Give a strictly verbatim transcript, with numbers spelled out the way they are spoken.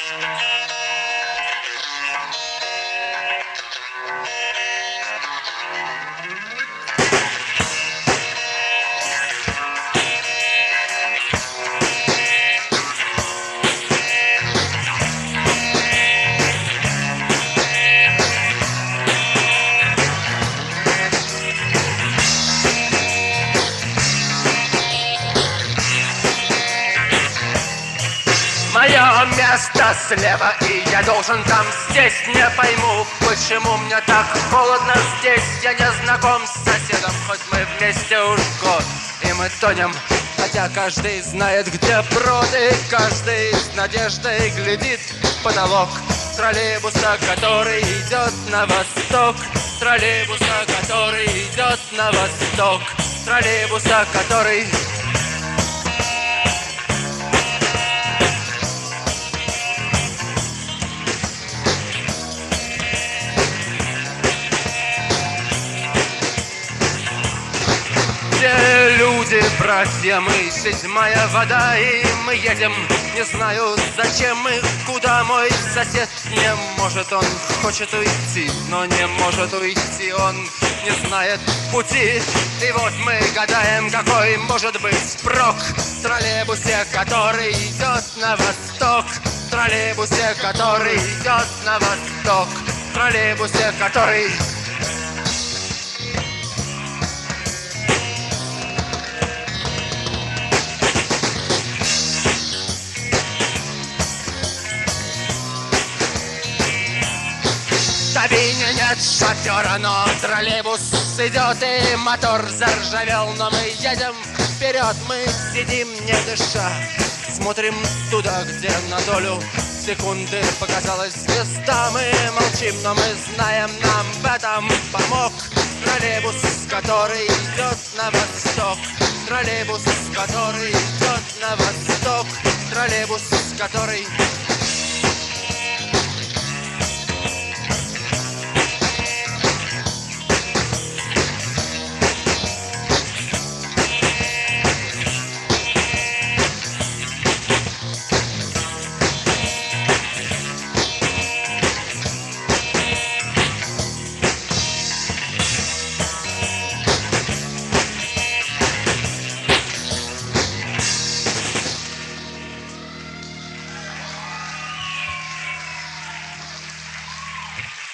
Мое место слева, и я должен там здесь. Не пойму, почему мне так холодно здесь. Я не знаком с соседом, хоть мы вместе уж год. И мы тонем, хотя каждый знает, где брод. И каждый с надеждой глядит в потолок троллейбуса, который идет на восток. Троллейбуса, который идет на восток. Троллейбуса, который... Все люди, братья, мы седьмая вода, и мы едем, не знаю зачем и куда. Мой сосед не может, он хочет уйти, но не может уйти, он не знает пути. И вот мы гадаем, какой может быть прок в троллейбусе, который идет на восток. В троллейбусе, который идет на восток. В троллейбусе, который... В кабине нет шофера, но троллейбус идет, и мотор заржавел, но мы едем вперед, мы сидим не дыша, смотрим туда, где на долю секунды показалась звезда. Мы молчим, но мы знаем, нам в этом помог троллейбус, который идет на восток. Троллейбус, который идет на восток. Троллейбус, который...